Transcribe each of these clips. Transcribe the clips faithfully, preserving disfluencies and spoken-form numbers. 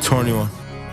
twenty-one.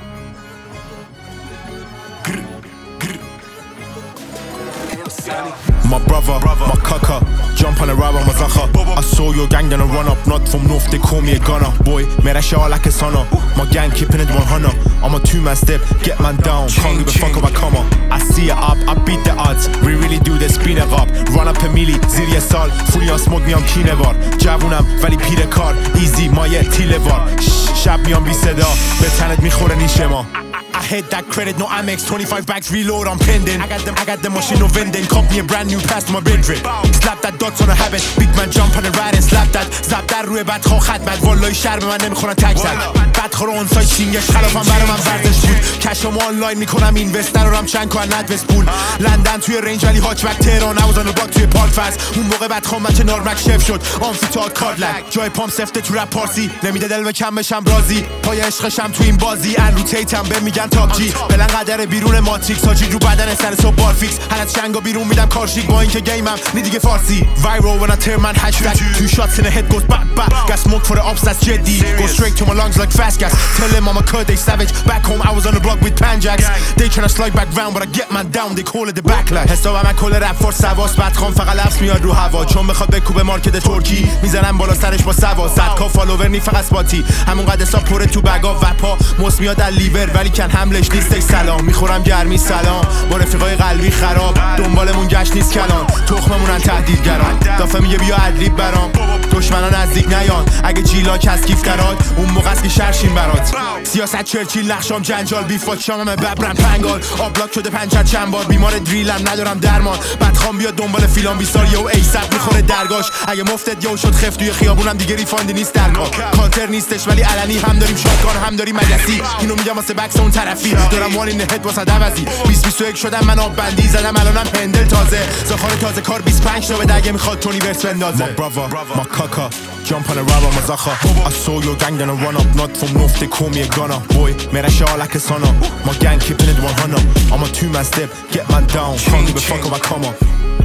My brother, my kaka, jump on a ride on my zaka. I saw your gang gonna run up, not from north, they call me a gunner. Boy, made that shit all like a sonner. My gang keeping it one hundred. I'm a two-man step, get man down, can't give a fuck if I come up. I see it up, I beat the odds, we really do this, spin it up. Run up a milli, ziri sal, fully on smoke me, I'm keen ever. Javunam, vali pire kar, easy, my yet tilevar. Shab me on biseda, betanet mi khore nishema. I hit that credit, no Amex, twenty-five bags reload, I'm pending. I got them, I got them machine no vending. Cop me a brand new pass to my bin drip. Slap that dots on a habit, big man jump on the ride and slap that. Zap that روی بد خو خط بد والله شرم من نمیخورن تک زد. بد خور اون سای سینگش خلافم برام من ورزش بود. کشم آنلاین میکنم اینوستر رو هم چند کار ندوست پول. لندن توی رنج ولی هاچ بک تهران اوزان بلاک توی پارک فاز. اون موقع بعد خام من چه نارمک شف شد. آمفیتات کارلک جای پام سفته تو رپ پارسی. نمیده دل به کم بشم رازی. پای عشقشم تو این بازی ان روتیتم به میگن تاپ جی. بلند قدر بیرون ماتریکس هاجی رو بدن سر صبح بار فیکس. هر از شنگا بیرون میدم کارشیک با اینکه گیمم نی دیگه فارسی. Viral when I turn man hashtag. Two shots in the head goes back back. Got smoke for the ops that's jaddy. Go straight to my lungs like fast gas. Tell them I'm a cud they savage. Back home I was on the block with panjacks. They tryna slide back round but I get man down. They call it the backlash. حسابم کل رپ فور سواس. بعد خام فقط لفظ میاد رو هوا. چون بخواد بکوبه مارکت ترکی میزنم بالا سرش با سوا. صد کا فالوور نی فقط اسپاتی. همون قد حساب پره تو بگا وپا. موس میاد از لیور ولی کن حملش نیستش سلام. میخورم گرمی سلام. با رفیقای قلبی خراب. دنبالمون گشت نیست کلان. تخممونن تهدیدگران. دافه میگه بیا ادلیب برام. دشمنان نزدیک نیان. اگه جیلاک از کیف کرات اون موقع است که شرشین برات. سیاست چرچیل نقشام جنجال بیفاک شامم ببرم پنگال. آبلاک شده پنچر چند بار بیمار دریلم ندارم درمان. بعد خام بیاد دنبال فیلان بیسار یهو ایسد میخوره درگاش. اگه مفتت یهو شد خف توی خیابونم دیگه ریفاندی نیست در کار. کانتر نیستش ولی علنی هم داریم شاتگان هم داریم مگسی. اینو میگم واسه بکس اون طرفی. دارم وان این هد واسه دوازی. بیست بیست و یک شدم من آب بندی زدم الانم پندل تازه. زخار تازه کار بیست و پنج تا به دگه میخواد تونی ورس بندازه. My brother, my kaka, jump on a ride on my zaka. I saw your gang gonna run up, not from north, they call me a gunner. Boy, made that shit all like a sonner. My gang keeping it one hundred. I'm a two-man step, get man down, can't give a fuck if I come up.